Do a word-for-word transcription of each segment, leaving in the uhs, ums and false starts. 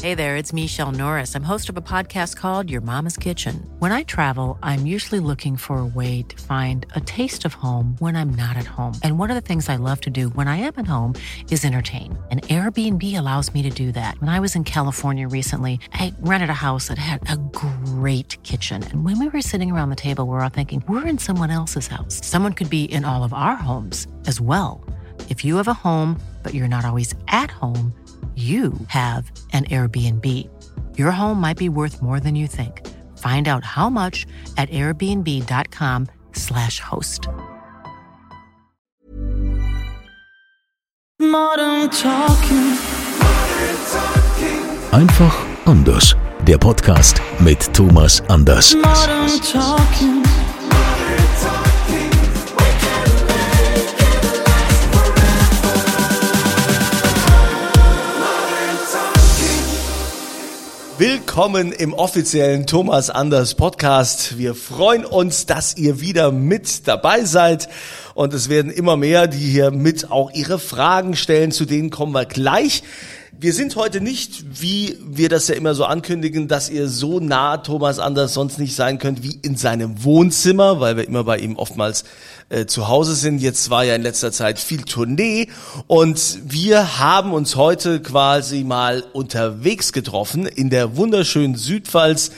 Hey there, it's Michelle Norris. I'm host of a podcast called Your Mama's Kitchen. When I travel, I'm usually looking for a way to find a taste of home when I'm not at home. And one of the things I love to do when I am at home is entertain. And Airbnb allows me to do that. When I was in California recently, I rented a house that had a great kitchen. And when we were sitting around the table, we were all thinking, we're in someone else's house. Someone could be in all of our homes as well. If you have a home, but you're not always at home, you have an Airbnb. Your home might be worth more than you think. Find out how much at airbnb.com slash host. Modern Talking. Einfach anders. Der Podcast mit Thomas Anders. Modern Talking. Willkommen im offiziellen Thomas Anders Podcast. Wir freuen uns, dass ihr wieder mit dabei seid. Und es werden immer mehr, die hier mit auch ihre Fragen stellen. Zu denen kommen wir gleich. Wir sind heute nicht, wie wir das ja immer so ankündigen, dass ihr so nah Thomas Anders sonst nicht sein könnt wie in seinem Wohnzimmer, weil wir immer bei ihm oftmals äh, zu Hause sind. Jetzt war ja in letzter Zeit viel Tournee und wir haben uns heute quasi mal unterwegs getroffen in der wunderschönen Südpfalz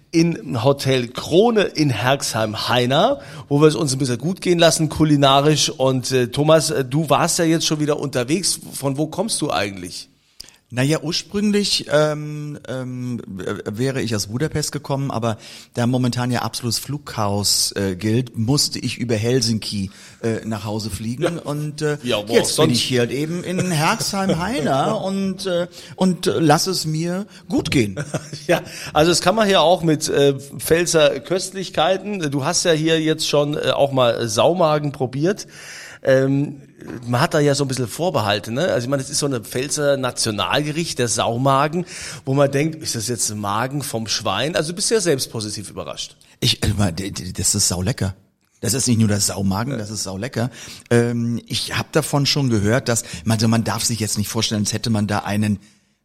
in Hotel Krone in Herxheim-Heiner, wo wir es uns ein bisschen gut gehen lassen kulinarisch. Und äh, Thomas, äh, du warst ja jetzt schon wieder unterwegs. Von wo kommst du eigentlich? Naja, ursprünglich ähm, ähm, wäre ich aus Budapest gekommen, aber da momentan ja absolutes Flugchaos äh, gilt, musste ich über Helsinki äh, nach Hause fliegen ja. und äh, ja, jetzt bin ich hier halt eben in Herxheim-Heiner und äh, und äh, lass es mir gut gehen. Ja, also das kann man hier auch mit äh, Pfälzer Köstlichkeiten. Du hast ja hier jetzt schon äh, auch mal Saumagen probiert. Ähm, man hat da ja so ein bisschen Vorbehalte, ne? Also ich meine, das ist so eine Pfälzer Nationalgericht, der Saumagen, wo man denkt, ist das jetzt ein Magen vom Schwein? Also du bist ja selbst positiv überrascht. Ich, das ist saulecker. Das ist nicht nur der Saumagen, das ist saulecker. Ähm, ich habe davon schon gehört, dass, also man darf sich jetzt nicht vorstellen, als hätte man da einen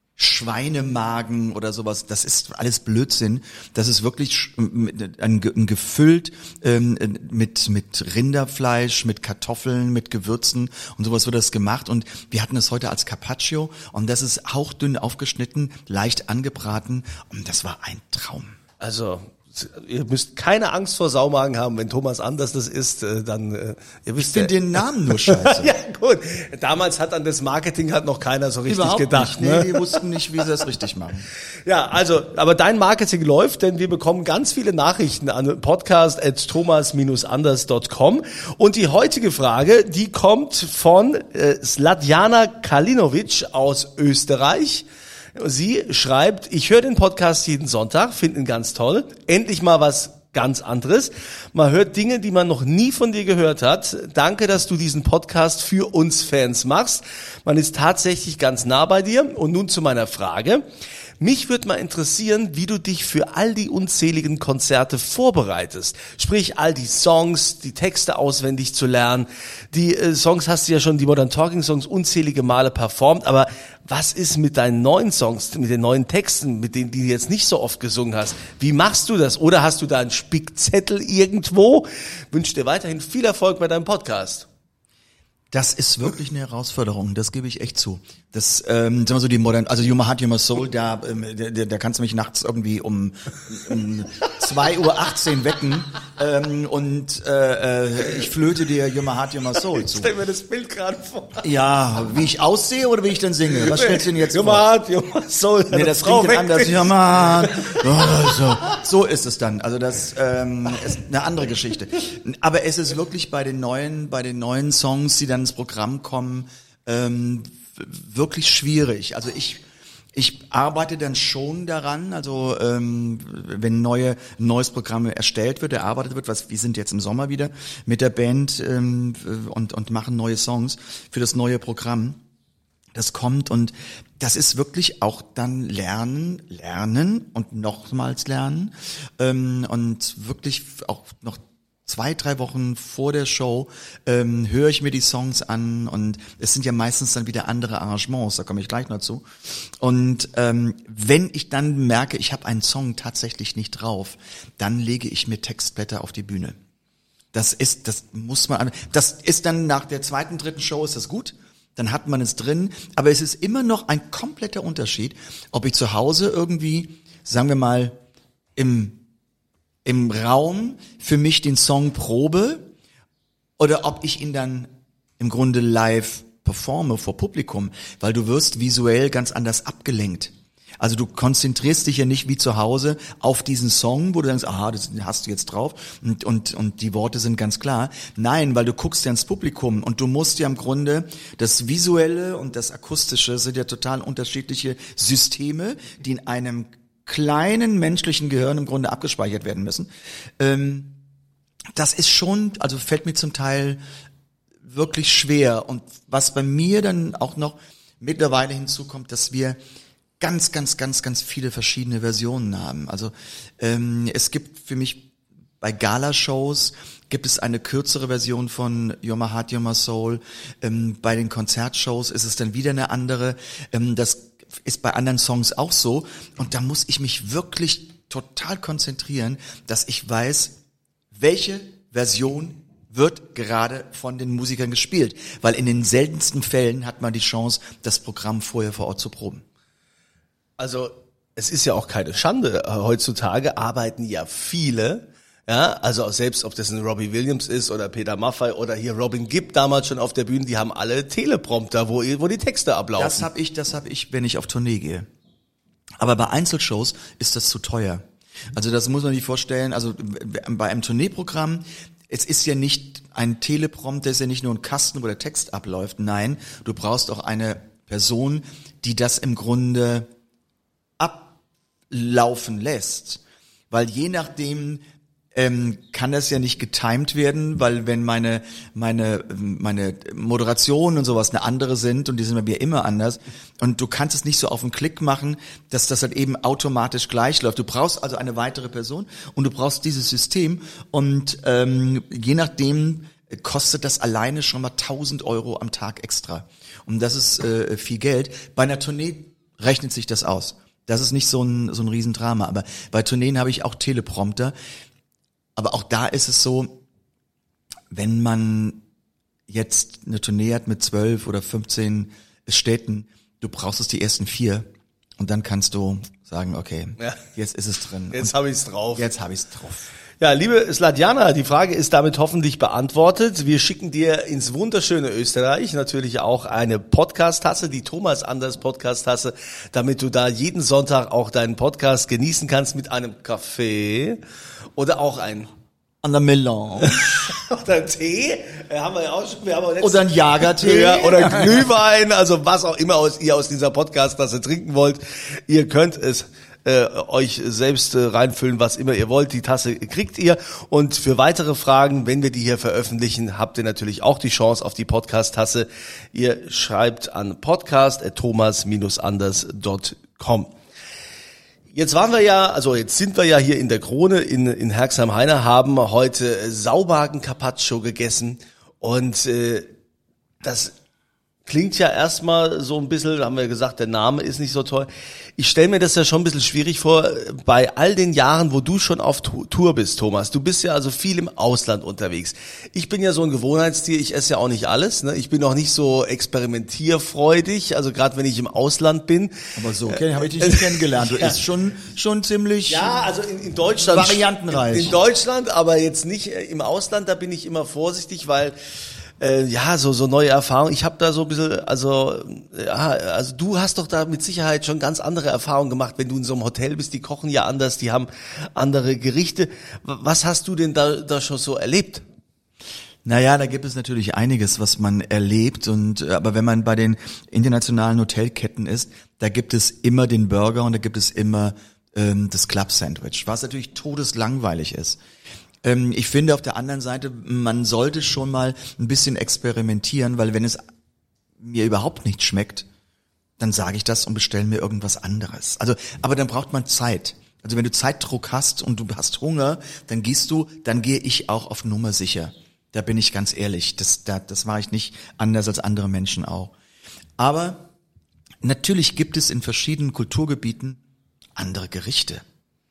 Schweinemagen oder sowas, das ist alles Blödsinn. Das ist wirklich ein, ein gefüllt ähm, mit mit Rinderfleisch, mit Kartoffeln, mit Gewürzen und sowas wird das gemacht. Und wir hatten es heute als Carpaccio und das ist hauchdünn aufgeschnitten, leicht angebraten und das war ein Traum. Also ihr müsst keine Angst vor Saumagen haben, wenn Thomas Anders das isst, dann äh, ihr wisst. Ich finde den Namen nur scheiße. Ja gut, damals hat an das Marketing hat noch keiner so richtig Überhaupt gedacht. Nicht. Ne? Nee, die wussten nicht, wie sie das richtig machen. Ja, also, aber dein Marketing läuft, denn wir bekommen ganz viele Nachrichten an podcast at thomas anders dot com und die heutige Frage, die kommt von äh, Sladjana Kalinovic aus Österreich. Sie schreibt, ich höre den Podcast jeden Sonntag, finde ihn ganz toll. Endlich mal was ganz anderes. Man hört Dinge, die man noch nie von dir gehört hat. Danke, dass du diesen Podcast für uns Fans machst. Man ist tatsächlich ganz nah bei dir. Und nun zu meiner Frage. Mich würde mal interessieren, wie du dich für all die unzähligen Konzerte vorbereitest. Sprich, all die Songs, die Texte auswendig zu lernen. Die äh, Songs hast du ja schon, die Modern Talking Songs, unzählige Male performt. Aber was ist mit deinen neuen Songs, mit den neuen Texten, mit denen die du jetzt nicht so oft gesungen hast? Wie machst du das? Oder hast du da einen Spickzettel irgendwo? Wünsche dir weiterhin viel Erfolg bei deinem Podcast. Das ist wirklich eine Herausforderung, das gebe ich echt zu. Das, ähm, sagen wir so die modern, also You My Heart, You My Soul, da, ähm, da, da kannst du mich nachts irgendwie um, um zwei Uhr achtzehn wecken ähm, und äh, äh, ich flöte dir You My Heart, You My Soul zu. Ich stell mir das Bild gerade vor. Ja, wie ich aussehe oder wie ich denn singe? Was stellst du denn jetzt You vor? You My Heart, You My Soul. Nee, das klingt dann anders. You My Heart. Oh, so. so ist es dann. Also das ähm, ist eine andere Geschichte. Aber es ist wirklich bei den neuen, bei den neuen Songs, die dann ins Programm kommen, ähm, wirklich schwierig. Also ich ich arbeite dann schon daran, also ähm, wenn neue ein neues Programm erstellt wird, erarbeitet wird, was wir sind jetzt im Sommer wieder mit der Band ähm, und und machen neue Songs für das neue Programm. Das kommt und das ist wirklich auch dann lernen, lernen und nochmals lernen ähm, und wirklich auch noch zwei, drei Wochen vor der Show ähm, höre ich mir die Songs an und es sind ja meistens dann wieder andere Arrangements, da komme ich gleich noch zu. Und ähm, wenn ich dann merke, ich habe einen Song tatsächlich nicht drauf, dann lege ich mir Textblätter auf die Bühne. Das ist, das muss man, das ist dann nach der zweiten, dritten Show ist das gut, dann hat man es drin, aber es ist immer noch ein kompletter Unterschied, ob ich zu Hause irgendwie, sagen wir mal, im im Raum für mich den Song probe oder ob ich ihn dann im Grunde live performe vor Publikum, weil du wirst visuell ganz anders abgelenkt. Also du konzentrierst dich ja nicht wie zu Hause auf diesen Song, wo du denkst, aha, das hast du jetzt drauf und, und, und die Worte sind ganz klar. Nein, weil du guckst ja ins Publikum und du musst ja im Grunde, das Visuelle und das Akustische sind ja total unterschiedliche Systeme, die in einem kleinen menschlichen Gehirn im Grunde abgespeichert werden müssen. Ähm, das ist schon, also fällt mir zum Teil wirklich schwer. Und was bei mir dann auch noch mittlerweile hinzukommt, dass wir ganz, ganz, ganz, ganz viele verschiedene Versionen haben. Also ähm, es gibt für mich bei Gala-Shows gibt es eine kürzere Version von You're My Heart, You're My Soul. Ähm, bei den Konzertshows ist es dann wieder eine andere. Ähm, das ist bei anderen Songs auch so. Und da muss ich mich wirklich total konzentrieren, dass ich weiß, welche Version wird gerade von den Musikern gespielt. Weil in den seltensten Fällen hat man die Chance, das Programm vorher vor Ort zu proben. Also es ist ja auch keine Schande. Heutzutage arbeiten ja viele, ja, also selbst ob das ein Robbie Williams ist oder Peter Maffay oder hier Robin Gibb damals schon auf der Bühne, die haben alle Teleprompter, wo, wo die Texte ablaufen. Das habe ich, das habe ich, wenn ich auf Tournee gehe. Aber bei Einzelshows ist das zu teuer. Also das muss man sich vorstellen, also bei einem Tourneeprogramm, es ist ja nicht ein Teleprompter, es ist ja nicht nur ein Kasten, wo der Text abläuft. Nein, du brauchst auch eine Person, die das im Grunde ablaufen lässt. Weil je nachdem, ähm, kann das ja nicht getimed werden, weil wenn meine meine meine Moderation und sowas eine andere sind und die sind bei mir immer anders und du kannst es nicht so auf den Klick machen, dass das halt eben automatisch gleich läuft. Du brauchst also eine weitere Person und du brauchst dieses System und ähm, je nachdem kostet das alleine schon mal tausend Euro am Tag extra und das ist äh, viel Geld. Bei einer Tournee rechnet sich das aus. Das ist nicht so ein so ein Riesendrama, aber bei Tourneen habe ich auch Teleprompter. Aber auch da ist es so, wenn man jetzt eine Tournee hat mit zwölf oder fünfzehn Städten, du brauchst es die ersten vier und dann kannst du sagen, okay, ja, jetzt ist es drin. Jetzt habe ich es drauf. Jetzt habe ich es drauf. Ja, liebe Sladjana, die Frage ist damit hoffentlich beantwortet. Wir schicken dir ins wunderschöne Österreich natürlich auch eine Podcast-Tasse, die Thomas Anders Podcast-Tasse, damit du da jeden Sonntag auch deinen Podcast genießen kannst mit einem Kaffee oder auch ein an der Melange. Oder ein Tee, haben wir ja auch schon. Wir haben auch oder ein Jagertee. Ja, oder Glühwein, also was auch immer aus, ihr aus dieser Podcast-Tasse trinken wollt. Ihr könnt es äh, euch selbst äh, reinfüllen, was immer ihr wollt. Die Tasse kriegt ihr. Und für weitere Fragen, wenn wir die hier veröffentlichen, habt ihr natürlich auch die Chance auf die Podcast-Tasse. Ihr schreibt an podcast at thomas dash anders dot com. Jetzt waren wir ja, also jetzt sind wir ja hier in der Krone in, in Herxheim-Heine, haben heute Saumagen Carpaccio gegessen und äh, das klingt ja erstmal so ein bisschen, haben wir gesagt, der Name ist nicht so toll. Ich stelle mir das ja schon ein bisschen schwierig vor, bei all den Jahren, wo du schon auf Tour bist, Thomas. Du bist ja also viel im Ausland unterwegs. Ich bin ja so ein Gewohnheitstier, ich esse ja auch nicht alles. Ne? Ich bin auch nicht so experimentierfreudig, also gerade wenn ich im Ausland bin. Aber so okay, habe ich dich nicht kennengelernt. Du ja. isst schon schon ziemlich ja, also in, in Deutschland variantenreich. In, in Deutschland, aber jetzt nicht im Ausland, da bin ich immer vorsichtig, weil Äh, ja, so so neue Erfahrungen. Ich habe da so ein bisschen, also ja, also du hast doch da mit Sicherheit schon ganz andere Erfahrungen gemacht, wenn du in so einem Hotel bist. Die kochen ja anders, die haben andere Gerichte. Was hast du denn da da schon so erlebt? Naja, da gibt es natürlich einiges, was man erlebt. Und aber wenn man bei den internationalen Hotelketten ist, da gibt es immer den Burger und da gibt es immer ähm, das Club Sandwich, was natürlich todeslangweilig ist. Ich finde auf der anderen Seite, man sollte schon mal ein bisschen experimentieren, weil wenn es mir überhaupt nicht schmeckt, dann sage ich das und bestelle mir irgendwas anderes. Also, aber dann braucht man Zeit. Also wenn du Zeitdruck hast und du hast Hunger, dann gehst du, dann gehe ich auch auf Nummer sicher. Da bin ich ganz ehrlich. Das, da, das mache ich nicht anders als andere Menschen auch. Aber natürlich gibt es in verschiedenen Kulturgebieten andere Gerichte.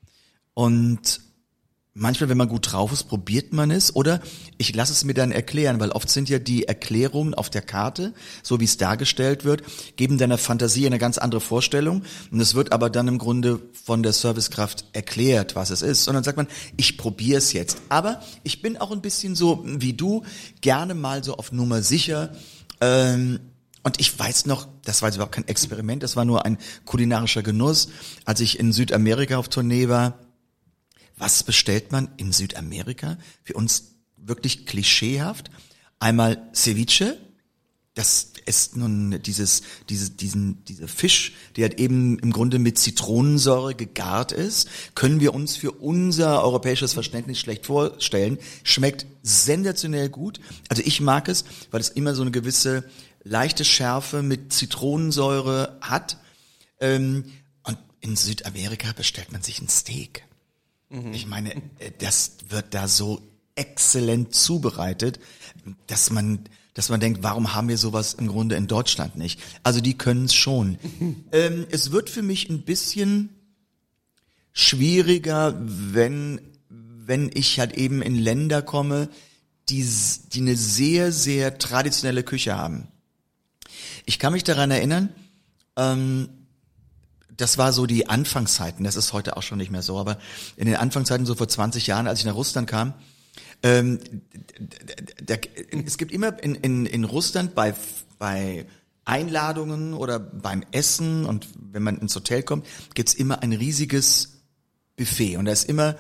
Und manchmal, wenn man gut drauf ist, probiert man es oder ich lasse es mir dann erklären, weil oft sind ja die Erklärungen auf der Karte, so wie es dargestellt wird, geben deiner Fantasie eine ganz andere Vorstellung und es wird aber dann im Grunde von der Servicekraft erklärt, was es ist. Und dann sagt man, ich probiere es jetzt. Aber ich bin auch ein bisschen so wie du, gerne mal so auf Nummer sicher. Ähm, und ich weiß noch, das war jetzt überhaupt kein Experiment, das war nur ein kulinarischer Genuss, als ich in Südamerika auf Tournee war. Was bestellt man in Südamerika? Für uns wirklich klischeehaft. Einmal Ceviche. Das ist nun dieses, diese, diesen, dieser Fisch, der halt eben im Grunde mit Zitronensäure gegart ist. Können wir uns für unser europäisches Verständnis schlecht vorstellen. Schmeckt sensationell gut. Also ich mag es, weil es immer so eine gewisse leichte Schärfe mit Zitronensäure hat. Und in Südamerika bestellt man sich ein Steak. Ich meine, das wird da so exzellent zubereitet, dass man, dass man denkt, warum haben wir sowas im Grunde in Deutschland nicht? Also die können es schon. ähm, es wird für mich ein bisschen schwieriger, wenn, wenn ich halt eben in Länder komme, die, die eine sehr, sehr traditionelle Küche haben. Ich kann mich daran erinnern, ähm, das war so die Anfangszeiten, das ist heute auch schon nicht mehr so, aber in den Anfangszeiten, so vor zwanzig Jahren, als ich nach Russland kam, ähm, da, da, es gibt immer in, in, in Russland bei, bei Einladungen oder beim Essen und wenn man ins Hotel kommt, gibt's immer ein riesiges Buffet und da ist immer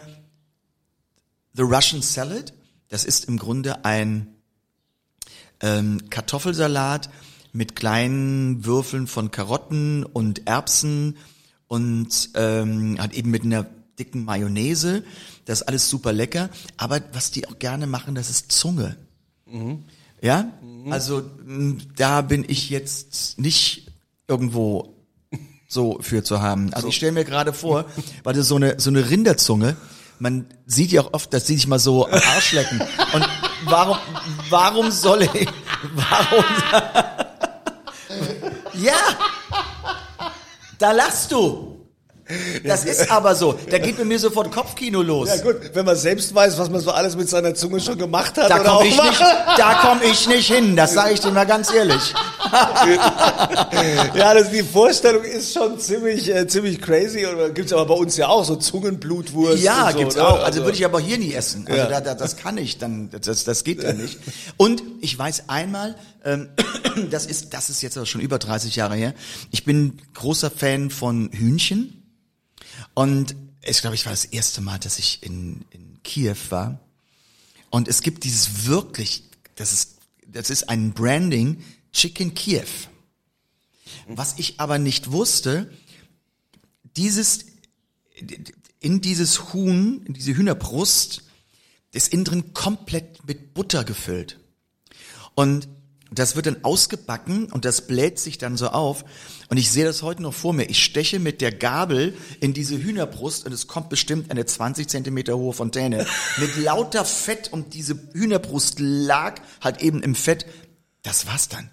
the Russian Salad, das ist im Grunde ein ähm, Kartoffelsalat mit kleinen Würfeln von Karotten und Erbsen und ähm, hat eben mit einer dicken Mayonnaise. Das ist alles super lecker. Aber was die auch gerne machen, das ist Zunge. Mhm. Ja? Mhm. Also m, da bin ich jetzt nicht irgendwo so für zu haben. Also so. Ich stelle mir gerade vor, weil das so eine so eine Rinderzunge, man sieht ja auch oft, dass die sich mal so am Arsch lecken. Und warum warum soll ich warum ja, da lachst du. Das ist aber so. Da geht bei mir sofort Kopfkino los. Ja gut, wenn man selbst weiß, was man so alles mit seiner Zunge schon gemacht hat. Da oder komme ich nicht, da komm ich nicht hin. Das sage ich dir mal ganz ehrlich. Ja, das, die Vorstellung ist schon ziemlich, äh, ziemlich crazy. Und gibt's aber bei uns ja auch so Zungenblutwurst. Ja, und so, gibt's oder? auch. Also würde ich aber hier nie essen. Also ja. da, da, das kann ich dann. Das, das geht ja nicht. Und ich weiß einmal, ähm, das ist, das ist jetzt aber schon über dreißig Jahre her. Ich bin großer Fan von Hühnchen. Und ich glaube, ich war das erste Mal, dass ich in, in Kiew war. Und es gibt dieses wirklich, das ist, das ist ein Branding, Chicken Kiev. Was ich aber nicht wusste, dieses, in dieses Huhn, in diese Hühnerbrust, ist innen drin komplett mit Butter gefüllt. Und das wird dann ausgebacken und das bläht sich dann so auf. Und ich sehe das heute noch vor mir. Ich steche mit der Gabel in diese Hühnerbrust und es kommt bestimmt eine zwanzig Zentimeter hohe Fontäne. Mit lauter Fett und diese Hühnerbrust lag halt eben im Fett. Das war's dann.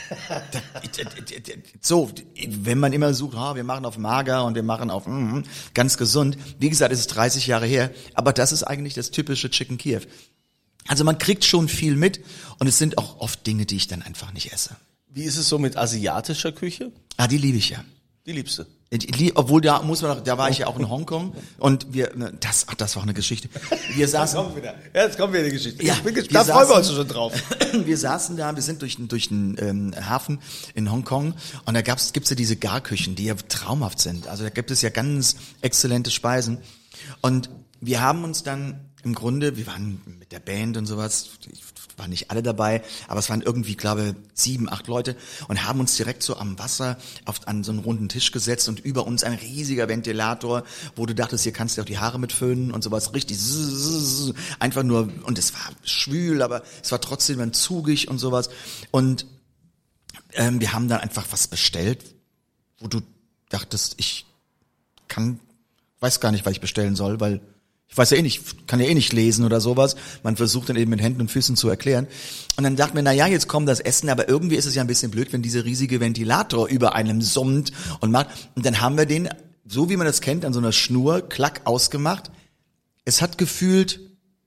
So, wenn man immer sucht, oh, wir machen auf mager und wir machen auf mm, ganz gesund. Wie gesagt, es ist dreißig Jahre her. Aber das ist eigentlich das typische Chicken Kiev. Also man kriegt schon viel mit und es sind auch oft Dinge, die ich dann einfach nicht esse. Wie ist es so mit asiatischer Küche? Ah, die liebe ich ja. Die liebst du? Die, obwohl da muss man noch, da war ich ja auch in Hongkong und wir, das, ach, das war eine Geschichte. Wir saßen. Jetzt kommt wieder. Jetzt kommt wieder die Geschichte. Ja, ich bin gespannt, da freuen wir uns schon drauf. Wir saßen da, wir sind durch, durch den ähm, Hafen in Hongkong und da gab's, gibt's ja diese Garküchen, die ja traumhaft sind. Also da gibt es ja ganz exzellente Speisen und wir haben uns dann im Grunde, wir waren mit der Band und sowas, waren nicht alle dabei, aber es waren irgendwie, glaube ich, sieben, acht Leute und haben uns direkt so am Wasser auf, an so einen runden Tisch gesetzt und über uns ein riesiger Ventilator, wo du dachtest, hier kannst du auch die Haare mit föhnen und sowas, richtig einfach nur, und es war schwül, aber es war trotzdem dann zugig und sowas und ähm, wir haben dann einfach was bestellt, wo du dachtest, ich kann weiß gar nicht, was ich bestellen soll, weil ich weiß ja eh nicht, kann ja eh nicht lesen oder sowas. Man versucht dann eben mit Händen und Füßen zu erklären. Und dann dachte mir, na ja, jetzt kommt das Essen, aber irgendwie ist es ja ein bisschen blöd, wenn dieser riesige Ventilator über einem summt und macht. Und dann haben wir den, so wie man das kennt, an so einer Schnur, klack, ausgemacht. Es hat gefühlt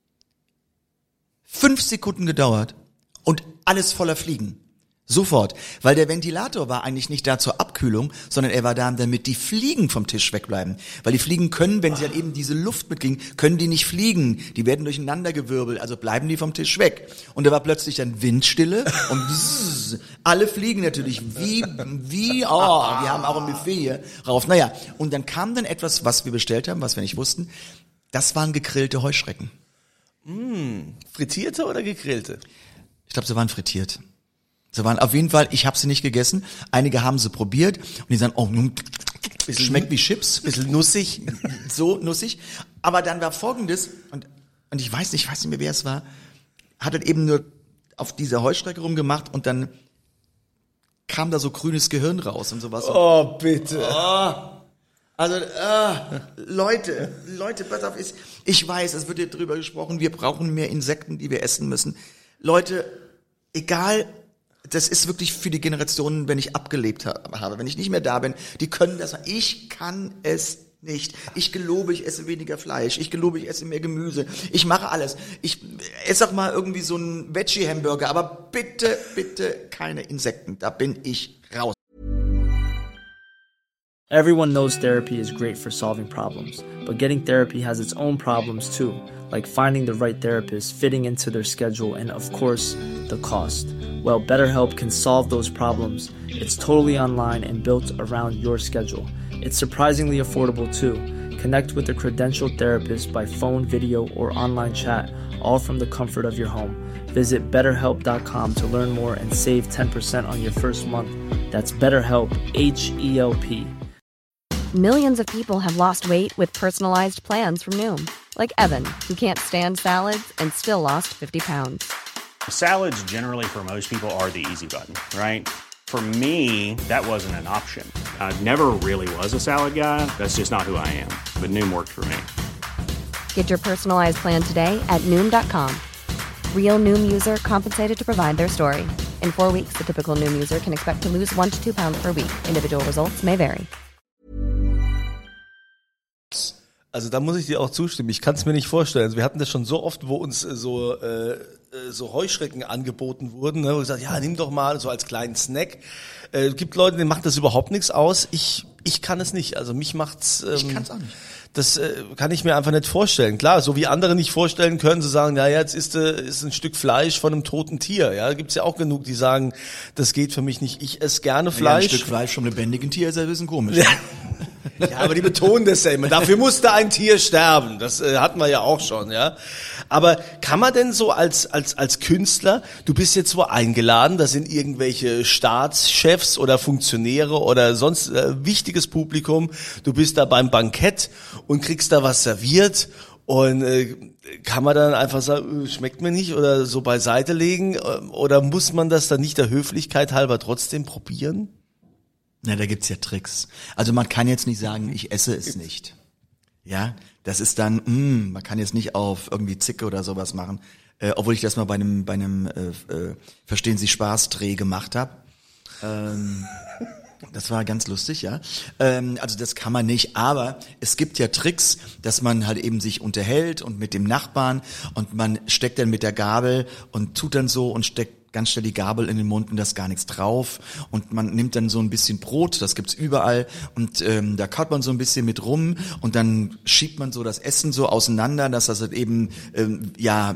fünf Sekunden gedauert und alles voller Fliegen. Sofort. Weil der Ventilator war eigentlich nicht da zur Abkühlung, sondern er war da, damit die Fliegen vom Tisch wegbleiben. Weil die Fliegen können, wenn sie halt eben diese Luft mitkriegen, können die nicht fliegen. Die werden durcheinander gewirbelt, also bleiben die vom Tisch weg. Und da war plötzlich dann Windstille und bzzz, alle fliegen natürlich wie, wie, oh, wir haben auch ein Buffet hier rauf. Naja, und dann kam dann etwas, was wir bestellt haben, was wir nicht wussten. Das waren gegrillte Heuschrecken. Mm, frittierte oder gegrillte? Ich glaube, sie waren frittiert. Sie waren auf jeden Fall, ich habe sie nicht gegessen. Einige haben sie probiert und die sagen, oh, bisschen, schmeckt wie Chips. Bisschen nussig. So nussig. Aber dann war Folgendes, und, und ich weiß nicht, ich weiß nicht mehr, wer es war, hat halt eben nur auf dieser Heuschrecke rumgemacht und dann kam da so grünes Gehirn raus und sowas. Oh, bitte. Oh. Also, äh, Leute, Leute, pass auf, ich, ich weiß, es wird hier drüber gesprochen, wir brauchen mehr Insekten, die wir essen müssen. Leute, egal, das ist wirklich für die Generationen, wenn ich abgelebt habe, wenn ich nicht mehr da bin, die können das, ich kann es nicht. Ich gelobe, ich esse weniger Fleisch, ich gelobe, ich esse mehr Gemüse, ich mache alles. Ich esse auch mal irgendwie so einen Veggie-Hamburger, aber bitte, bitte keine Insekten, da bin ich raus. Everyone knows therapy is great for solving problems, but getting therapy has its own problems too, like finding the right therapist, fitting into their schedule, and of course, the cost. Well, BetterHelp can solve those problems. It's totally online and built around your schedule. It's surprisingly affordable too. Connect with a credentialed therapist by phone, video, or online chat, all from the comfort of your home. Visit better help dot com to learn more and save ten percent on your first month. That's BetterHelp, H E L P. Millions of people have lost weight with personalized plans from Noom. Like Evan, who can't stand salads and still lost fifty pounds. Salads generally for most people are the easy button, right? For me, that wasn't an option. I never really was a salad guy. That's just not who I am. But Noom worked for me. Get your personalized plan today at Noom dot com. Real Noom user compensated to provide their story. In four weeks, the typical Noom user can expect to lose one to two pounds per week. Individual results may vary. Also da muss ich dir auch zustimmen. Ich kann es mir nicht vorstellen. Also wir hatten das schon so oft, wo uns äh, so äh, so Heuschrecken angeboten wurden, ne, wo gesagt, ja, nimm doch mal so als kleinen Snack. Äh, gibt Leute, denen macht das überhaupt nichts aus. Ich ich kann es nicht. Also mich macht's. Ähm, ich kann es auch nicht. Das äh, kann ich mir einfach nicht vorstellen. Klar, so wie andere nicht vorstellen können, zu sagen, ja, jetzt ist äh, ist ein Stück Fleisch von einem toten Tier. Ja, gibt's ja auch genug, die sagen, das geht für mich nicht. Ich esse gerne Fleisch. Ja, ein Stück Fleisch vom lebendigen Tier ist ja ein bisschen komisch. Ja. Ja, aber die betonen das ja immer. Dafür musste ein Tier sterben. Das äh, hatten wir ja auch schon, ja. Aber kann man denn so als als als Künstler, du bist jetzt wo eingeladen, da sind irgendwelche Staatschefs oder Funktionäre oder sonst äh, wichtiges Publikum, du bist da beim Bankett und kriegst da was serviert und äh, kann man dann einfach sagen, schmeckt mir nicht oder so beiseite legen oder muss man das dann nicht der Höflichkeit halber trotzdem probieren? Na, da gibt's ja Tricks. Also man kann jetzt nicht sagen, ich esse es nicht. Ja, das ist dann, mh, man kann jetzt nicht auf irgendwie Zicke oder sowas machen, äh, obwohl ich das mal bei einem, bei einem, äh, äh, Verstehen Sie Spaß-Dreh gemacht habe. Ähm, das war ganz lustig, ja. Ähm, also das kann man nicht, aber es gibt ja Tricks, dass man halt eben sich unterhält und mit dem Nachbarn und man steckt dann mit der Gabel und tut dann so und steckt ganz schnell die Gabel in den Mund und da ist gar nichts drauf und man nimmt dann so ein bisschen Brot, das gibt's überall und ähm, da kaut man so ein bisschen mit rum und dann schiebt man so das Essen so auseinander, dass das halt eben ähm, ja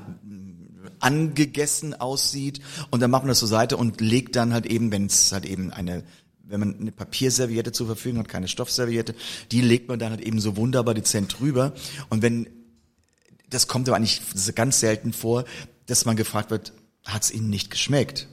angegessen aussieht und dann macht man das zur Seite und legt dann halt eben, wenn es halt eben eine wenn man eine Papierserviette zur Verfügung hat, keine Stoffserviette, die legt man dann halt eben so wunderbar dezent drüber und wenn, das kommt aber eigentlich ganz selten vor, dass man gefragt wird, hat's ihnen nicht geschmeckt.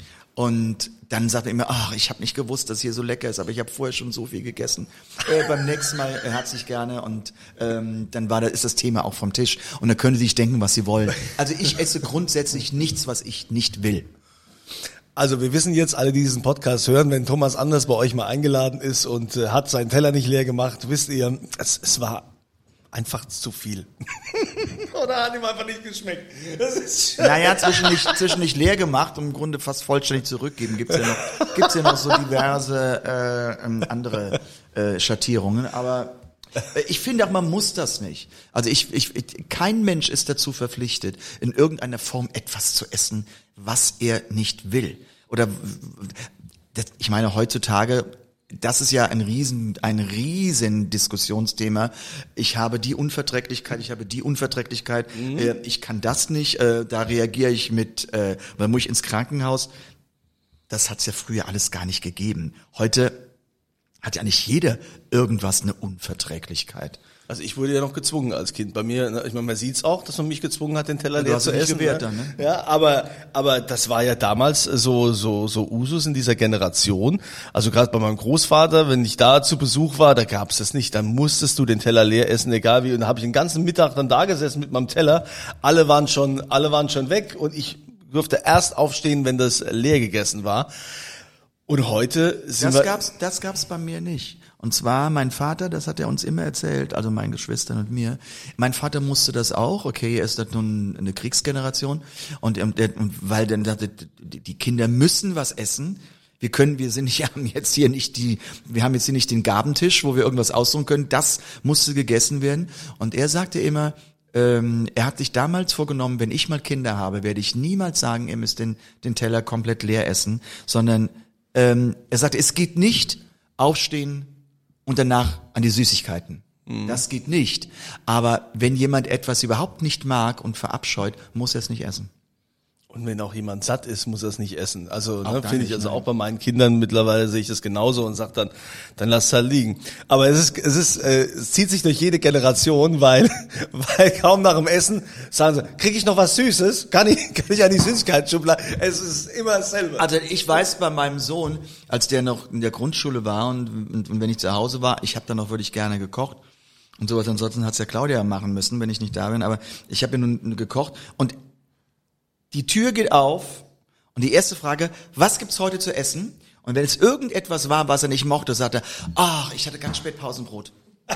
Und dann sagt er immer, ach, ich habe nicht gewusst, dass hier so lecker ist, aber ich habe vorher schon so viel gegessen. Äh, beim nächsten Mal äh, herzlich gerne und ähm, dann war da ist das Thema auch vom Tisch und dann können sie sich denken, was sie wollen. Also ich esse grundsätzlich nichts, was ich nicht will. Also wir wissen jetzt, alle, die diesen Podcast hören, wenn Thomas Anders bei euch mal eingeladen ist und äh, hat seinen Teller nicht leer gemacht, wisst ihr, es, es war einfach zu viel. Oder hat ihm einfach nicht geschmeckt. Das ist naja, zwischen nicht, zwischen nicht leer gemacht und im Grunde fast vollständig zurückgeben, gibt's ja noch, gibt's ja noch so diverse äh, andere äh, Schattierungen, aber äh, ich finde auch, man muss das nicht. Also ich, ich, ich, kein Mensch ist dazu verpflichtet, in irgendeiner Form etwas zu essen, was er nicht will. Oder, das, ich meine, heutzutage, das ist ja ein riesen, ein riesen Diskussionsthema. Ich habe die Unverträglichkeit, ich habe die Unverträglichkeit, mhm. äh, ich kann das nicht, äh, da reagiere ich mit, äh, dann muss ich ins Krankenhaus. Das hat's ja früher alles gar nicht gegeben. Heute hat ja nicht jeder irgendwas eine Unverträglichkeit. Also ich wurde ja noch gezwungen als Kind. Bei mir, ich meine, man sieht's auch, dass man mich gezwungen hat, den Teller leer zu essen. Gewehrt, dann, ne? Ja, aber aber das war ja damals so so so Usus in dieser Generation. Also gerade bei meinem Großvater, wenn ich da zu Besuch war, da gab's das nicht. Dann musstest du den Teller leer essen, egal wie. Und da habe ich den ganzen Mittag dann da gesessen mit meinem Teller. Alle waren schon alle waren schon weg und ich durfte erst aufstehen, wenn das leer gegessen war. Und heute sind das wir gab's, das gab's bei mir nicht. Und zwar mein Vater, das hat er uns immer erzählt, also meinen Geschwistern und mir. Mein Vater musste das auch, okay, er ist dann nun eine Kriegsgeneration und, und, und weil dann die Kinder müssen was essen. Wir können, wir sind nicht, haben jetzt hier nicht die, wir haben jetzt hier nicht den Gabentisch, wo wir irgendwas aussuchen können. Das musste gegessen werden. Und er sagte immer, ähm, er hat sich damals vorgenommen, wenn ich mal Kinder habe, werde ich niemals sagen, ihr müsst den, den Teller komplett leer essen, sondern ähm, er sagte, es geht nicht aufstehen und danach an die Süßigkeiten. Mhm. Das geht nicht. Aber wenn jemand etwas überhaupt nicht mag und verabscheut, muss er es nicht essen. Und wenn auch jemand satt ist, muss er es nicht essen. Also Auch ne, da finde ich nicht, also nein. auch bei meinen Kindern mittlerweile sehe ich das genauso und sage dann, dann lass es halt liegen. Aber es ist, es ist, äh, es zieht sich durch jede Generation, weil, weil kaum nach dem Essen sagen sie, kriege ich noch was Süßes? Kann ich, kann ich an die Süßigkeitsschublade? Es ist immer dasselbe. Also ich weiß bei meinem Sohn, als der noch in der Grundschule war und, und, und wenn ich zu Hause war, ich habe dann auch wirklich gerne gekocht und sowas. Ansonsten hat's ja Claudia machen müssen, wenn ich nicht da bin. Aber ich habe ja nun gekocht und die Tür geht auf und die erste Frage, was gibt's heute zu essen? Und wenn es irgendetwas war, was er nicht mochte, sagt er, ach, ich hatte ganz spät Pausenbrot.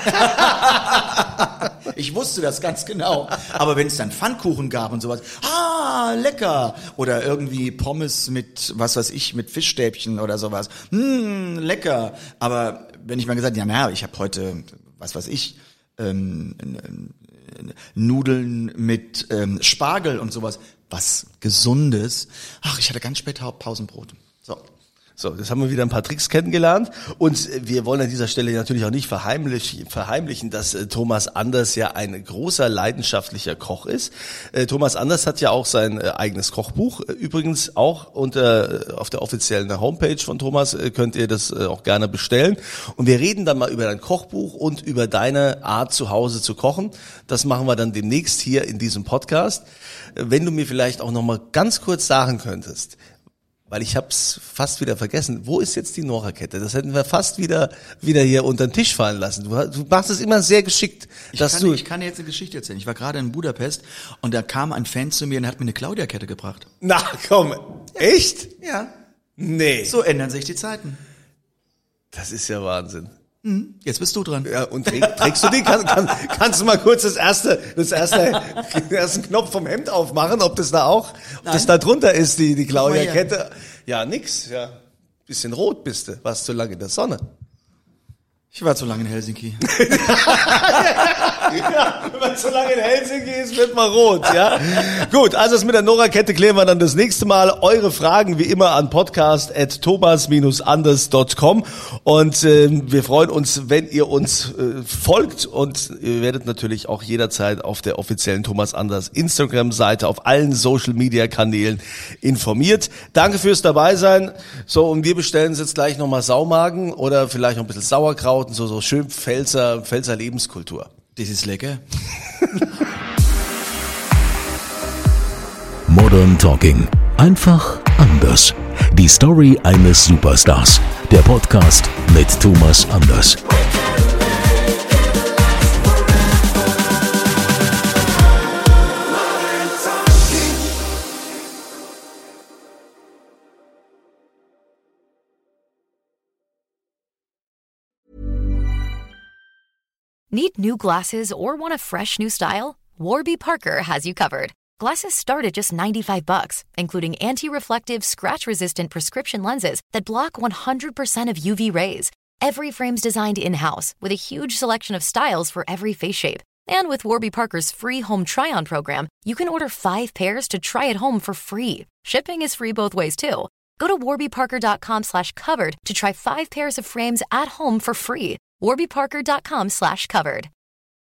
Ich wusste das ganz genau. Aber wenn es dann Pfannkuchen gab und sowas, ah, lecker. Oder irgendwie Pommes mit, was weiß ich, mit Fischstäbchen oder sowas, hm, lecker. Aber wenn ich mal gesagt, ja, na, ich habe heute, was weiß ich, ähm, Nudeln mit ähm, Spargel und sowas, was Gesundes. Ach, ich hatte ganz spät Pausenbrot. So. So, das haben wir wieder ein paar Tricks kennengelernt und wir wollen an dieser Stelle natürlich auch nicht verheimlichen, verheimlichen dass äh, Thomas Anders ja ein großer leidenschaftlicher Koch ist. Äh, Thomas Anders hat ja auch sein äh, eigenes Kochbuch. Äh, übrigens auch unter äh, auf der offiziellen Homepage von Thomas äh, könnt ihr das äh, auch gerne bestellen. Und wir reden dann mal über dein Kochbuch und über deine Art zu Hause zu kochen. Das machen wir dann demnächst hier in diesem Podcast. Äh, wenn du mir vielleicht auch noch mal ganz kurz sagen könntest, weil ich hab's fast wieder vergessen. Wo ist jetzt die Nora-Kette? Das hätten wir fast wieder wieder hier unter den Tisch fallen lassen. Du, du machst es immer sehr geschickt. Ich dass kann, du ich kann jetzt eine Geschichte erzählen. Ich war gerade in Budapest und da kam ein Fan zu mir und hat mir eine Claudia-Kette gebracht. Na komm, echt? Ja. Nee. So ändern sich die Zeiten. Das ist ja Wahnsinn. Hm, jetzt bist du dran. Ja, und träg, trägst du die? Kann, kann, kannst du mal kurz das erste, das erste, den ersten Knopf vom Hemd aufmachen, ob das da auch, ob Nein. das da drunter ist, die, die Guck mal hier. Claudia-Kette? Ja, nix, ja. Bisschen rot bist du, warst zu lange in der Sonne. Ich war zu lange in Helsinki. Ja, wenn man so lange in Helsinki ist, wird man rot, ja. Gut, also das mit der Nora-Kette klären wir dann das nächste Mal. Eure Fragen wie immer an podcast at thomas anders dot com und äh, wir freuen uns, wenn ihr uns äh, folgt und ihr werdet natürlich auch jederzeit auf der offiziellen Thomas Anders Instagram-Seite, auf allen Social-Media-Kanälen informiert. Danke fürs Dabeisein. So, und wir bestellen uns jetzt gleich nochmal Saumagen oder vielleicht noch ein bisschen Sauerkraut und so, so schön Pfälzer, Pfälzer Lebenskultur. Das ist lecker. Modern Talking. Einfach anders. Die Story eines Superstars. Der Podcast mit Thomas Anders. Need new glasses or want a fresh new style? Warby Parker has you covered. Glasses start at just ninety-five bucks, including anti-reflective, scratch-resistant prescription lenses that block one hundred percent of U V rays. Every frame's designed in-house with a huge selection of styles for every face shape. And with Warby Parker's free home try-on program, you can order five pairs to try at home for free. Shipping is free both ways, too. Go to warbyparker.com slash covered to try five pairs of frames at home for free. warbyparker.com slash covered.